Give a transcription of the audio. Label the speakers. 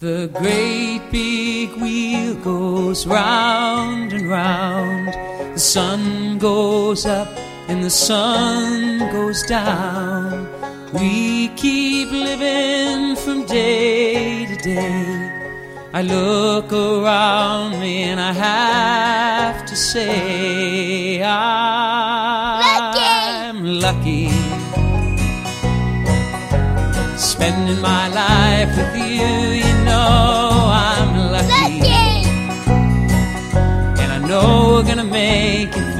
Speaker 1: The great big wheel goes round and round. The sun goes up and the sun goes down. We keep living from day to day. I look around me and I have to say I'm lucky. Spending my life with you, you know I'm lucky. And I know we're gonna make it